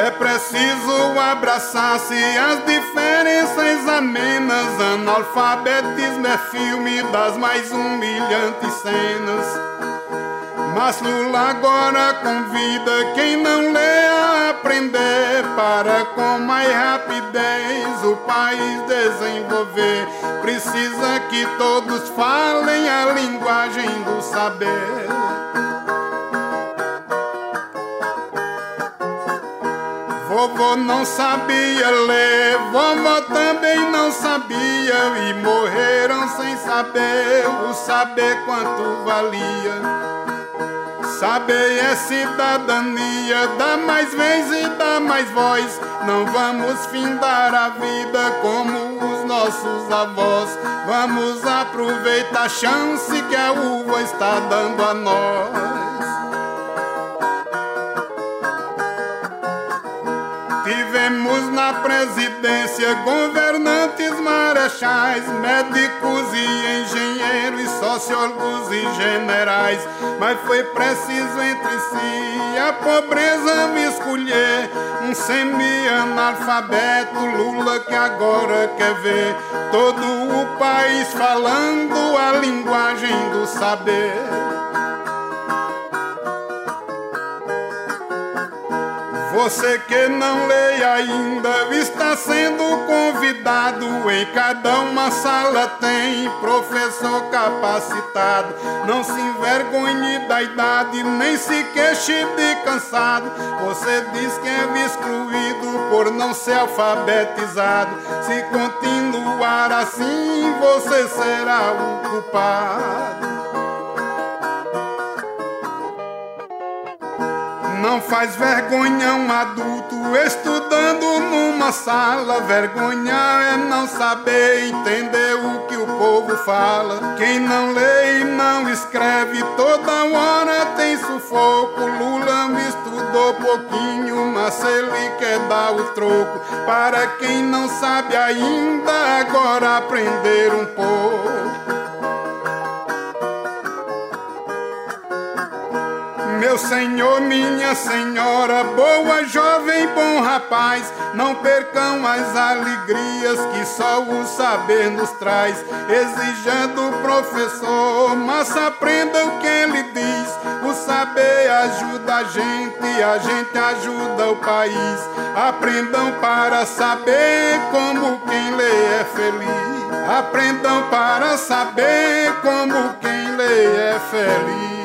É preciso abraçar-se as diferenças amenas. Analfabetismo é filme das mais humilhantes cenas. Mas Lula agora convida quem não lê a aprender, para com mais rapidez o país desenvolver. Precisa que todos falem a linguagem do saber. Vovô não sabia ler, vovó também não sabia, e morreram sem saber o saber quanto valia. Saber é cidadania, dá mais vez e dá mais voz. Não vamos findar a vida como os nossos avós. Vamos aproveitar a chance que a uva está dando a nós. Tivemos na presidência governantes, marechais, médicos e engenheiros, sociólogos e generais. Mas foi preciso entre si a pobreza me escolher. Um semi-analfabeto Lula que agora quer ver todo o país falando a linguagem do saber. Você que não lê ainda está sendo convidado. Em cada uma sala tem professor capacitado. Não se envergonhe da idade, nem se queixe de cansado. Você diz que é excluído por não ser alfabetizado. Se continuar assim, você será o culpado. Não faz vergonha um adulto estudando numa sala. Vergonha é não saber entender o que o povo fala. Quem não lê e não escreve toda hora tem sufoco. Lula me estudou pouquinho, mas ele quer dar o troco. Para quem não sabe ainda, agora aprender um pouco. Meu senhor, minha senhora, boa jovem, bom rapaz, não percam as alegrias que só o saber nos traz. Exija do professor, mas aprenda o que ele diz. O saber ajuda a gente ajuda o país. Aprendam para saber como quem lê é feliz. Aprendam para saber como quem lê é feliz.